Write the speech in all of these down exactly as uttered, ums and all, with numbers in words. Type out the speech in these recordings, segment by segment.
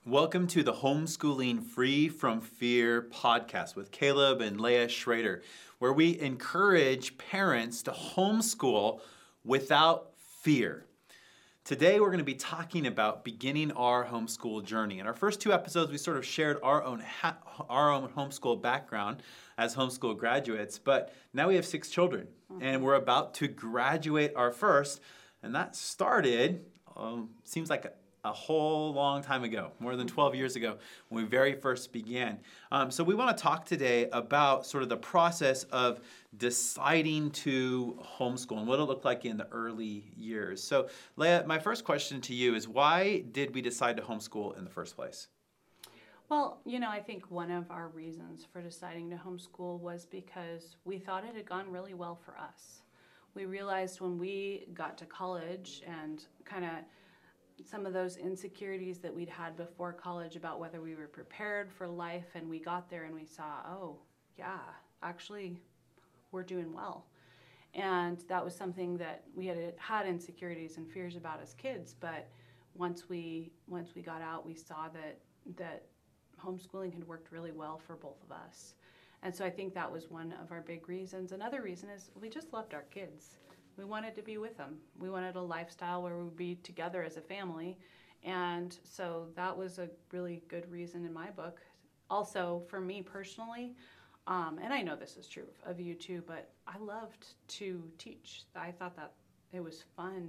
Welcome to the Homeschooling Free from Fear podcast with Caleb and Leah Schrader, where we encourage parents to homeschool without fear. Today, we're going to be talking about beginning our homeschool journey. In our first two episodes, we sort of shared our own ha- our own homeschool background as homeschool graduates, but now we have six children, mm-hmm. and we're about to graduate our first, and that started, um, seems like a a whole long time ago, more than twelve years ago, when we very first began. Um, so we want to talk today about sort of the process of deciding to homeschool and what it looked like in the early years. So Leah, my first question to you is, why did we decide to homeschool in the first place? Well, you know, I think one of our reasons for deciding to homeschool was because we thought it had gone really well for us. We realized when we got to college and kind of some of those insecurities that we'd had before college about whether we were prepared for life, and we got there and we saw, oh, yeah, actually, we're doing well. And that was something that we had had insecurities and fears about as kids, but once we once we got out, we saw that that homeschooling had worked really well for both of us. And so I think that was one of our big reasons. Another reason is we just loved our kids. We wanted to be with them. We wanted a lifestyle where we would be together as a family. And so that was a really good reason in my book. Also, for me personally, um, and I know this is true of you too, but I loved to teach. I thought that it was fun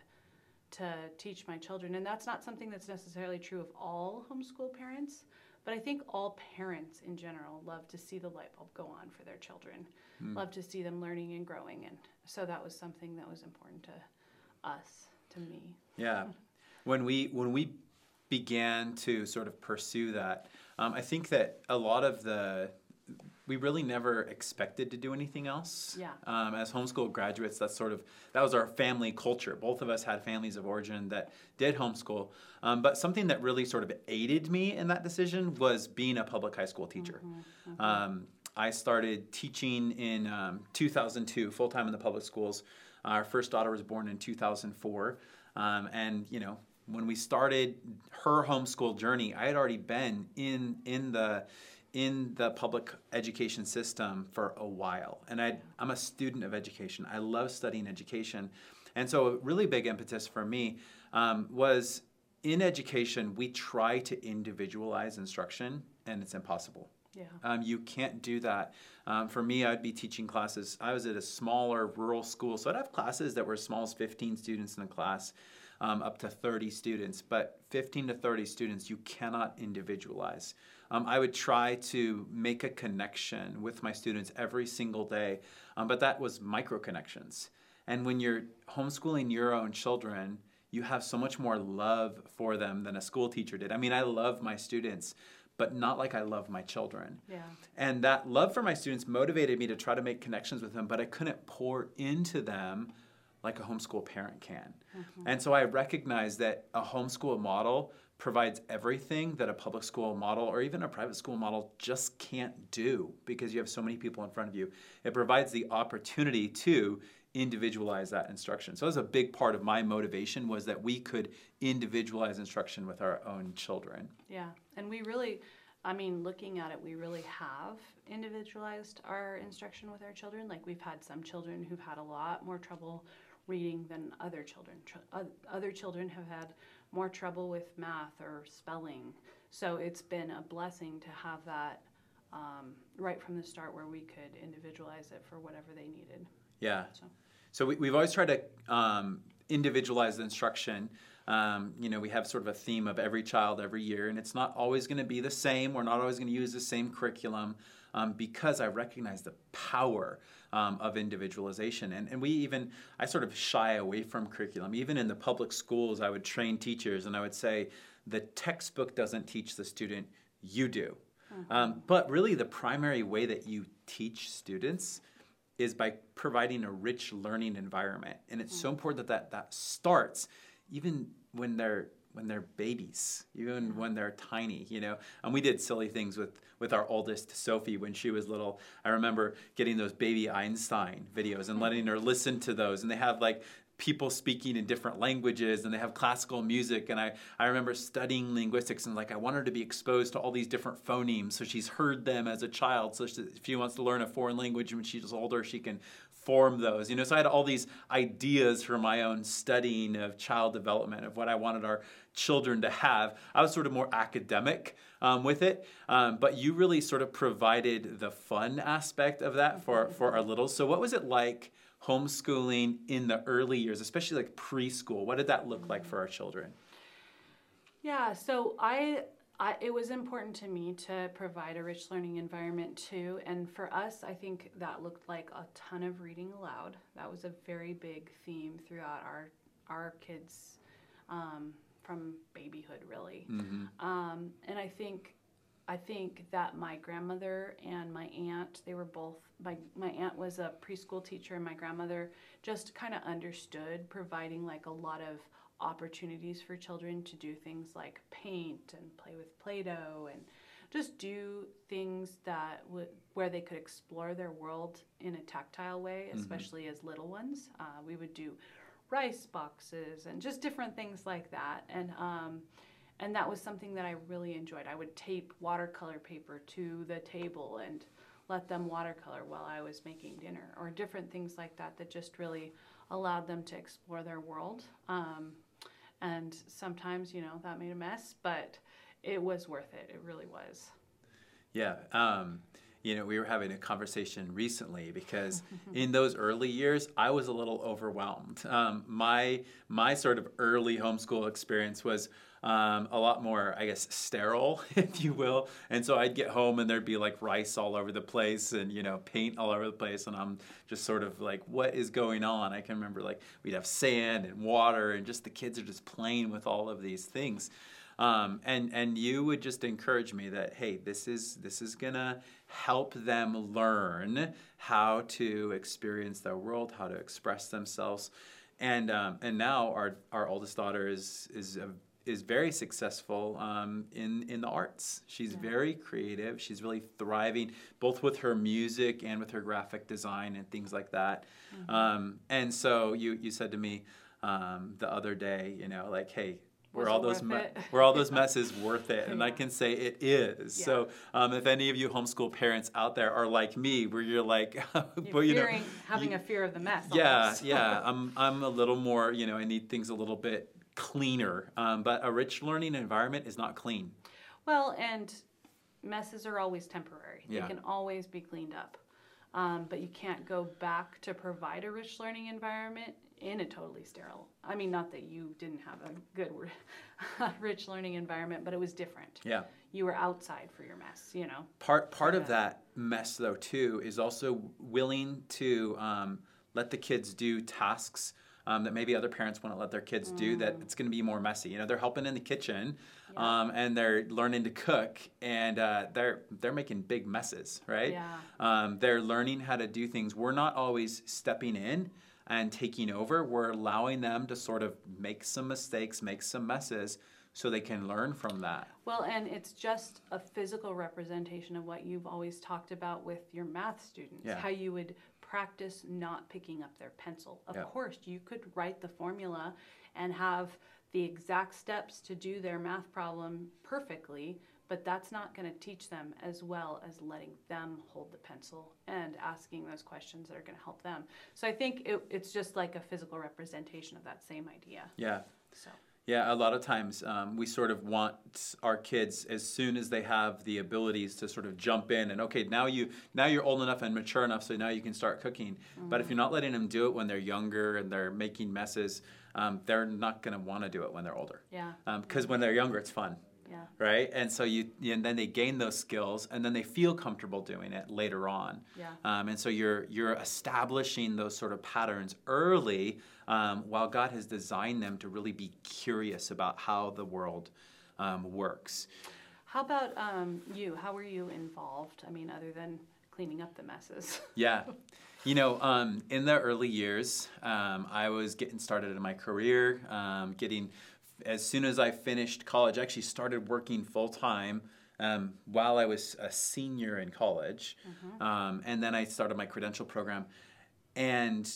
to, to teach my children. And that's not something that's necessarily true of all homeschool parents, but I think all parents in general love to see the light bulb go on for their children, mm. love to see them learning and growing. And so that was something that was important to us, to me. Yeah. When we when we began to sort of pursue that, um, I think that a lot of the, we really never expected to do anything else. Yeah. Um, as homeschool graduates, that's sort of, that was our family culture. Both of us had families of origin that did homeschool. Um, but something that really sort of aided me in that decision was being a public high school teacher. Mm-hmm, mm-hmm. Um, I started teaching in um, two thousand two, full-time in the public schools. Our first daughter was born in two thousand four. Um, and, you know, when we started her homeschool journey, I had already been in in the in the public education system for a while. And I, I'm a student of education. I love studying education. And so a really big impetus for me um, was in education, we try to individualize instruction, and it's impossible. Yeah. Um, you can't do that. Um, for me, I'd be teaching classes. I was at a smaller rural school, so I'd have classes that were as small as fifteen students in a class, um, up to thirty students. But fifteen to thirty students, you cannot individualize. Um, I would try to make a connection with my students every single day, um, but that was micro connections. And when you're homeschooling your own children, you have so much more love for them than a school teacher did. I mean, I love my students, but not like I love my children. Yeah. And that love for my students motivated me to try to make connections with them, but I couldn't pour into them like a homeschool parent can. Mm-hmm. And so I recognized that a homeschool model provides everything that a public school model or even a private school model just can't do because you have so many people in front of you. It provides the opportunity to individualize that instruction. So that was a big part of my motivation, was that we could individualize instruction with our own children. Yeah, and we really, I mean, looking at it, we really have individualized our instruction with our children. Like, we've had some children who've had a lot more trouble reading than other children. Other children have had more trouble with math or spelling. So it's been a blessing to have that um, right from the start, where we could individualize it for whatever they needed. Yeah. So, so we, we've always tried to um, individualize the instruction. Um, you know, we have sort of a theme of every child every year, and it's not always going to be the same. We're not always going to use the same curriculum um, because I recognize the power um, of individualization. And, and we even, I sort of shy away from curriculum. Even in the public schools, I would train teachers, and I would say, the textbook doesn't teach the student, you do. Mm-hmm. Um, but really, the primary way that you teach students is by providing a rich learning environment. And it's mm-hmm. so important that, that that starts even when they're when they're babies, even yeah. when they're tiny, you know. And we did silly things with, with our oldest, Sophie, when she was little. I remember getting those baby Einstein videos and letting her listen to those. And they have like people speaking in different languages, and they have classical music. And I, I remember studying linguistics, and like I want her to be exposed to all these different phonemes, so she's heard them as a child. So she, if she wants to learn a foreign language when she's older, she can form those. You know, so I had all these ideas for my own studying of child development, of what I wanted our children to have. I was sort of more academic um, with it, um, but you really sort of provided the fun aspect of that for, for our littles. So what was it like homeschooling in the early years, especially like preschool? What did that look like for our children? Yeah, so I, I it was important to me to provide a rich learning environment too. And for us, I think that looked like a ton of reading aloud. That was a very big theme throughout our our kids' um, from babyhood, really. Mm-hmm. Um, and I think I think that my grandmother and my aunt, they were both, my, my aunt was a preschool teacher, and my grandmother just kind of understood providing like a lot of opportunities for children to do things like paint and play with Play-Doh and just do things that would, where they could explore their world in a tactile way, especially mm-hmm. as little ones. Uh, we would do rice boxes and just different things like that. And um, and that was something that I really enjoyed. I would tape watercolor paper to the table and let them watercolor while I was making dinner, or different things like that that just really allowed them to explore their world. Um, and sometimes, you know, that made a mess, but it was worth it. It really was. Yeah. Um, you know, we were having a conversation recently because in those early years, I was a little overwhelmed. Um, my my sort of early homeschool experience was um, a lot more, I guess, sterile, if you will. And so I'd get home and there'd be like rice all over the place and, you know, paint all over the place. And I'm just sort of like, what is going on? I can remember like we'd have sand and water and just the kids are just playing with all of these things. Um, and and you would just encourage me that, hey, this is this is gonna help them learn how to experience their world, how to express themselves, and um, and now our our oldest daughter is is a, is very successful um, in in the arts. She's yeah. very creative. She's really thriving both with her music and with her graphic design and things like that. Mm-hmm. Um, and so you you said to me um, the other day, you know, like, hey. Were all those me- were all those messes worth it? And yeah. I can say it is. Yeah. So um, if any of you homeschool parents out there are like me, where you're like, you're you fearing, know, having you, a fear of the mess. Yeah, almost. yeah. I'm I'm a little more, you know, I need things a little bit cleaner. Um, but a rich learning environment is not clean. Well, and messes are always temporary. Yeah. They can always be cleaned up. Um, but you can't go back to provide a rich learning environment in a totally sterile. I mean, not that you didn't have a good, rich learning environment, but it was different. Yeah. You were outside for your mess, you know. Part part yeah. of that mess, though, too, is also willing to um, let the kids do tasks um, that maybe other parents wouldn't let their kids mm. do, that it's going to be more messy. You know, they're helping in the kitchen, yeah. um, and they're learning to cook, and uh, they're they're making big messes, right? Yeah. Um, they're learning how to do things. We're not always stepping in and taking over. We're allowing them to sort of make some mistakes, make some messes, so they can learn from that. Well, and it's just a physical representation of what you've always talked about with your math students, yeah. how you would practice not picking up their pencil. Of yeah. course, you could write the formula and have the exact steps to do their math problem perfectly, but that's not going to teach them as well as letting them hold the pencil and asking those questions that are going to help them. So I think it, it's just like a physical representation of that same idea. Yeah. So. Yeah, a lot of times um, we sort of want our kids, as soon as they have the abilities, to sort of jump in and, okay, now, you, now you're old enough and mature enough, so now you can start cooking. Mm-hmm. But if you're not letting them do it when they're younger and they're making messes, um, they're not going to want to do it when they're older. Yeah. Because um, when they're younger, it's fun. Yeah. Right? And so you, and then they gain those skills, and then they feel comfortable doing it later on. Yeah. Um, and so you're you're establishing those sort of patterns early, um, while God has designed them to really be curious about how the world um, works. How about um, you? How were you involved? I mean, other than cleaning up the messes. Yeah. You know, um, in the early years, um, I was getting started in my career, um, getting... As soon as I finished college, I actually started working full-time um, while I was a senior in college. Mm-hmm. Um, and then I started my credential program. And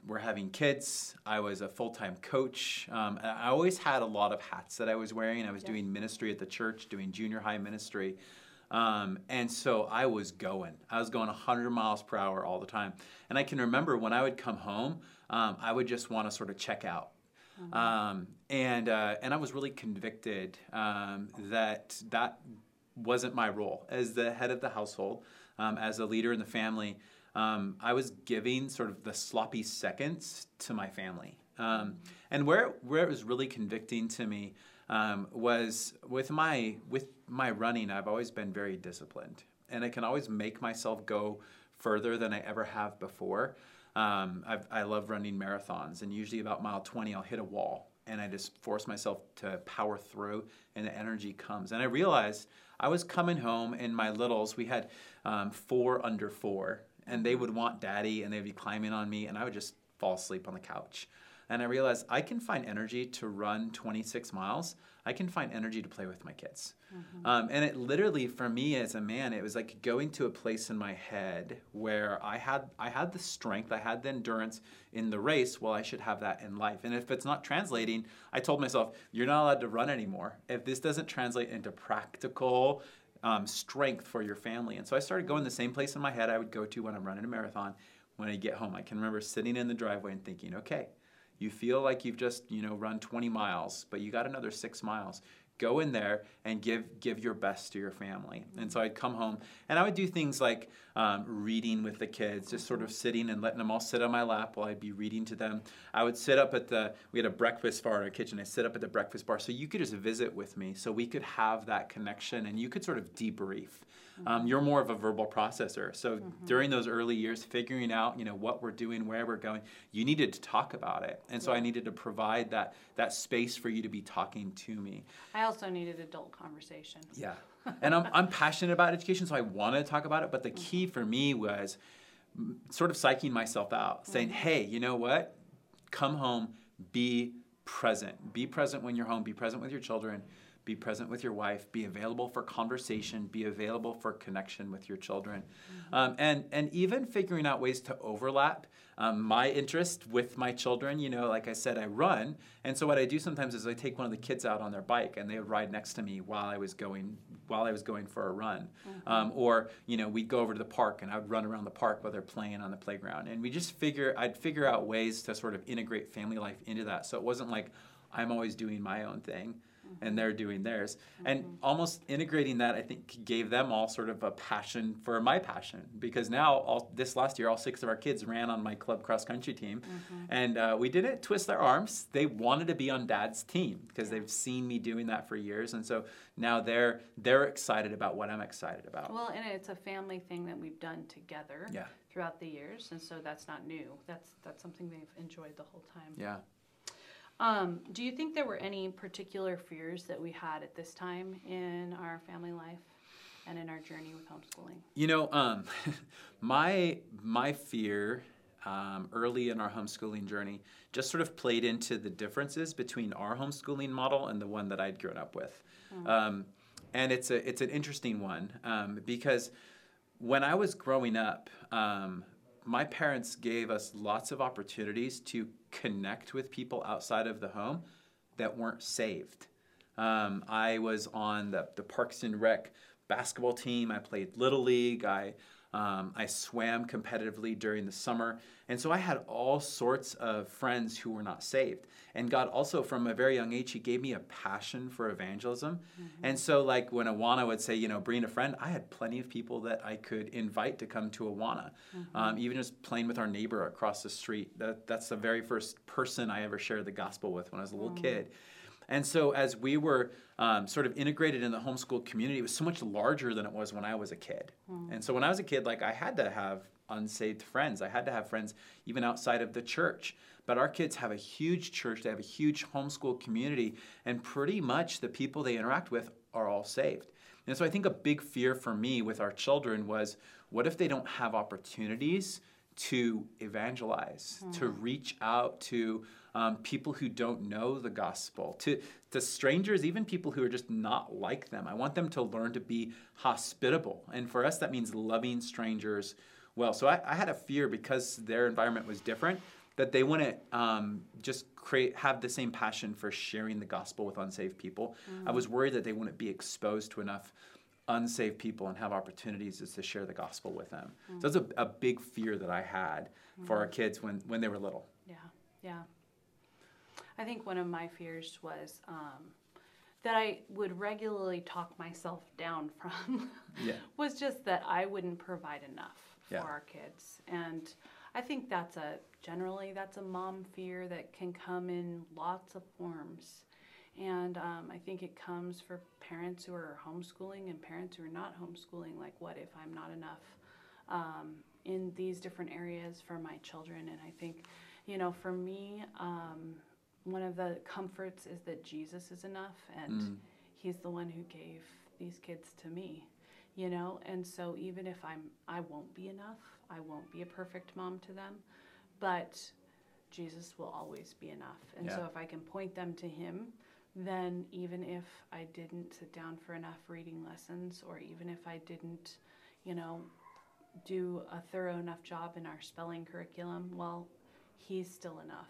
were having kids. I was a full-time coach. Um, and I always had a lot of hats that I was wearing. I was Yeah. doing ministry at the church, doing junior high ministry. Um, and so I was going. I was going one hundred miles per hour all the time. And I can remember when I would come home, um, I would just want to sort of check out. Mm-hmm. Um, and uh, and I was really convicted um, that that wasn't my role as the head of the household, um, as a leader in the family. Um, I was giving sort of the sloppy seconds to my family. Um, and where where it was really convicting to me um, was with my with my running. I've always been very disciplined, and I can always make myself go further than I ever have before. Um, I've, I love running marathons, and usually about mile twenty, I'll hit a wall, and I just force myself to power through, and the energy comes. And I realized I was coming home, and my littles, we had um, four under four, and they would want daddy, and they'd be climbing on me, and I would just fall asleep on the couch. And I realized I can find energy to run twenty-six miles. I can find energy to play with my kids. Mm-hmm. Um, and it literally, for me as a man, it was like going to a place in my head where I had I had the strength, I had the endurance in the race. Well, I should have that in life. And if it's not translating, I told myself, you're not allowed to run anymore if this doesn't translate into practical um, strength for your family. And so I started going the same place in my head I would go to when I'm running a marathon. When I get home, I can remember sitting in the driveway and thinking, okay, you feel like you've just, you know, run twenty miles, but you got another six miles. Go in there and give give your best to your family. And so I'd come home, and I would do things like um, reading with the kids, just sort of sitting and letting them all sit on my lap while I'd be reading to them. I would sit up at the, we had a breakfast bar in our kitchen. I'd sit up at the breakfast bar so you could just visit with me, so we could have that connection, and you could sort of debrief. Um, you're more of a verbal processor. So mm-hmm. during those early years, figuring out, you know, what we're doing, where we're going, you needed to talk about it. And so yeah. I needed to provide that that space for you to be talking to me. I also needed adult conversation. Yeah. And I'm I'm passionate about education, so I wanted to talk about it. But the key for me was sort of psyching myself out, saying, mm-hmm. hey, you know what? Come home, be present. Be present when you're home. Be present with your children. Be present with your wife. Be available for conversation. Be available for connection with your children. Mm-hmm. Um, and, and even figuring out ways to overlap um, my interest with my children. You know, like I said, I run. And so what I do sometimes is I take one of the kids out on their bike, and they would ride next to me while I was going while I was going for a run. Mm-hmm. Um, or, you know, we'd go over to the park, and I would run around the park while they're playing on the playground. And we just figure, I'd figure out ways to sort of integrate family life into that. So it wasn't like I'm always doing my own thing and they're doing theirs. Mm-hmm. And almost integrating that, I think, gave them all sort of a passion for my passion. Because now, all, this last year, all six of our kids ran on my club cross-country team. Mm-hmm. And uh, we didn't twist their arms. They wanted to be on Dad's team because yeah. they've seen me doing that for years. And so now they're they're excited about what I'm excited about. Well, and it's a family thing that we've done together yeah. throughout the years. And so that's not new. That's, that's something they've enjoyed the whole time. Yeah. Um, do you think there were any particular fears that we had at this time in our family life and in our journey with homeschooling? You know, um, my my fear um, early in our homeschooling journey just sort of played into the differences between our homeschooling model and the one that I'd grown up with. Mm-hmm. Um, and it's a it's an interesting one um, because when I was growing up, um, my parents gave us lots of opportunities to connect with people outside of the home that weren't saved. Um, I was on the, the Parks and Rec basketball team. I played Little League. I um, I swam competitively during the summer. And so I had all sorts of friends who were not saved. And God also, from a very young age, He gave me a passion for evangelism. Mm-hmm. And so like when Awana would say, you know, bring a friend, I had plenty of people that I could invite to come to Awana. Mm-hmm. Um, even just playing with our neighbor across the street. That, that's the very first person I ever shared the gospel with when I was a little mm-hmm. kid. And so as we were um, sort of integrated in the homeschool community, it was so much larger than it was when I was a kid. Mm. And so when I was a kid, like I had to have unsaved friends. I had to have friends even outside of the church. But our kids have a huge church. They have a huge homeschool community. And pretty much the people they interact with are all saved. And so I think a big fear for me with our children was, what if they don't have opportunities to evangelize, mm. to reach out to um, people who don't know the gospel, to, to strangers, even people who are just not like them. I want them to learn to be hospitable. And for us, that means loving strangers well. So I, I had a fear because their environment was different, that they wouldn't um, just create have the same passion for sharing the gospel with unsaved people. Mm. I was worried that they wouldn't be exposed to enough unsaved people and have opportunities to share the gospel with them. Mm. So that's a, a big fear that I had mm. for our kids when, when they were little. Yeah, yeah. I think one of my fears was um, that I would regularly talk myself down from yeah. was just that I wouldn't provide enough for yeah. our kids. And I think that's a, generally that's a mom fear that can come in lots of forms. And um, I think it comes for parents who are homeschooling and parents who are not homeschooling, like what if I'm not enough um, in these different areas for my children. And I think, you know, for me, um, one of the comforts is that Jesus is enough, and mm. he's the one who gave these kids to me, you know. And so even if I'm, I won't be enough, I won't be a perfect mom to them, but Jesus will always be enough. And yeah. so if I can point them to him, then even if I didn't sit down for enough reading lessons, or even if I didn't, you know, do a thorough enough job in our spelling curriculum, well, he's still enough.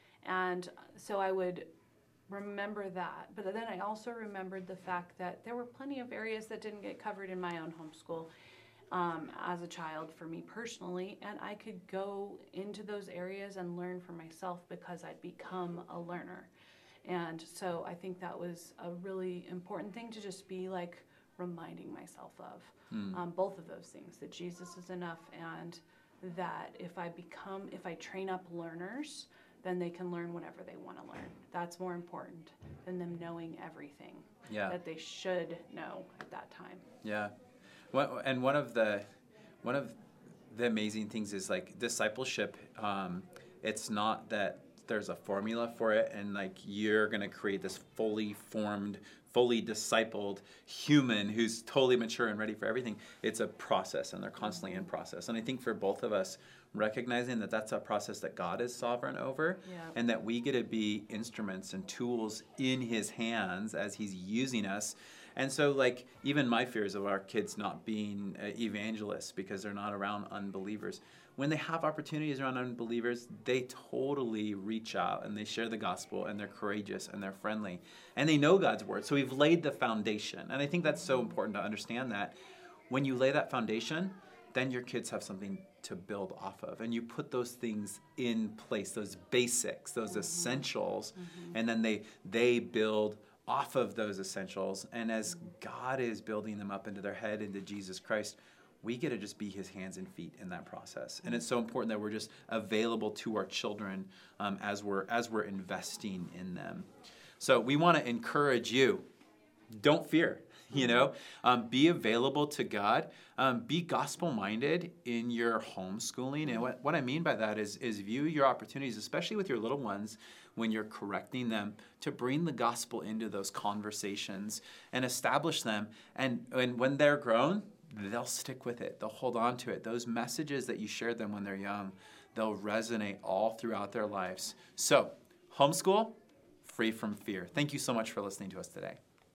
And so I would remember that. But then I also remembered the fact that there were plenty of areas that didn't get covered in my own homeschool um, as a child for me personally. And I could go into those areas and learn for myself because I'd become a learner. And so I think that was a really important thing to just be like reminding myself of. Mm. Um, both of those things, that Jesus is enough, and that if I become, if I train up learners, then they can learn whatever they want to learn. That's more important than them knowing everything yeah. that they should know at that time. Yeah. Well, and one of the one of the amazing things is like discipleship. Um, it's not that there's a formula for it and like you're going to create this fully formed, fully discipled human who's totally mature and ready for everything. It's a process, and they're constantly in process. And I think for both of us, recognizing that that's a process that God is sovereign over yeah. and that we get to be instruments and tools in his hands as he's using us. And so like even my fears of our kids not being uh, evangelists because they're not around unbelievers. When they have opportunities around unbelievers, they totally reach out and they share the gospel, and they're courageous and they're friendly and they know God's word. So we've laid the foundation. And I think that's so important to understand that when you lay that foundation, then your kids have something to build off of. And you put those things in place, those basics, those mm-hmm. essentials, mm-hmm. and then they they build off of those essentials. And as God is building them up into their head, into Jesus Christ, we get to just be his hands and feet in that process. And it's so important that we're just available to our children um, as we're as we're investing in them. So we want to encourage you. Don't fear. You know, um, be available to God. Um, be gospel-minded in your homeschooling. And what, what I mean by that is, is view your opportunities, especially with your little ones, when you're correcting them, to bring the gospel into those conversations and establish them. And, and when they're grown, they'll stick with it. They'll hold on to it. Those messages that you shared them when they're young, they'll resonate all throughout their lives. So, homeschool, free from fear. Thank you so much for listening to us today.